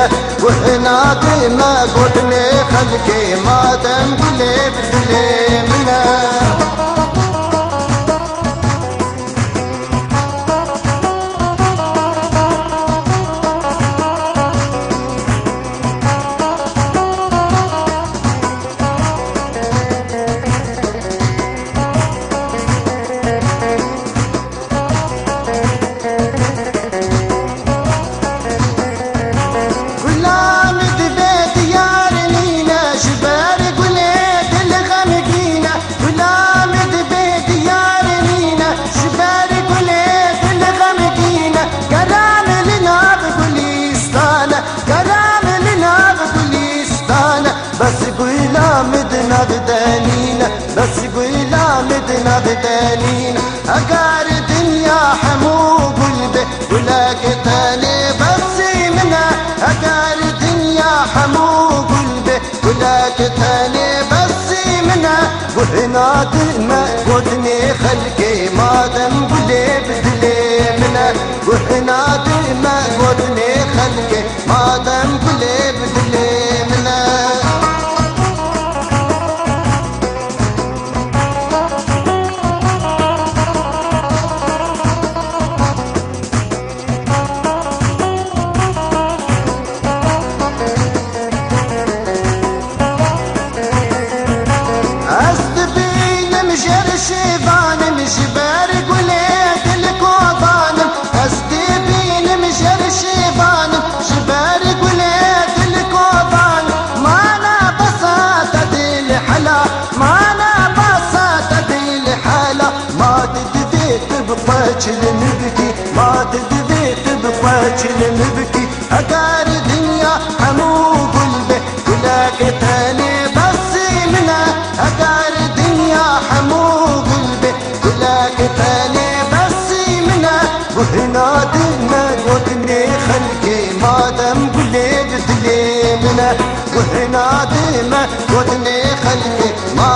منه وهنا ديما قلني خلقي ما دام قلي بدلي منه مدنا بدانينا بس قويلا مدنا بدانينا أقار دنيا حمو قلبي ولك تاني بس منها أقار دنيا حمو قلبي ولك تاني بس منها وهنا دما قدني خلقي ما دم قلي بدلي منها وهنا دما قدني خلقي ما دم قلي بدلي منها نبكي ما تدبي تبقى نبكي أقار دنيا حمو قلبي ولك تاني بس منها أقار دنيا حمو قلبي ولك تاني بس منها وهنا دما قدني خلقي ما دام قلي بدلي منها وهنا دما قدني خلقي ما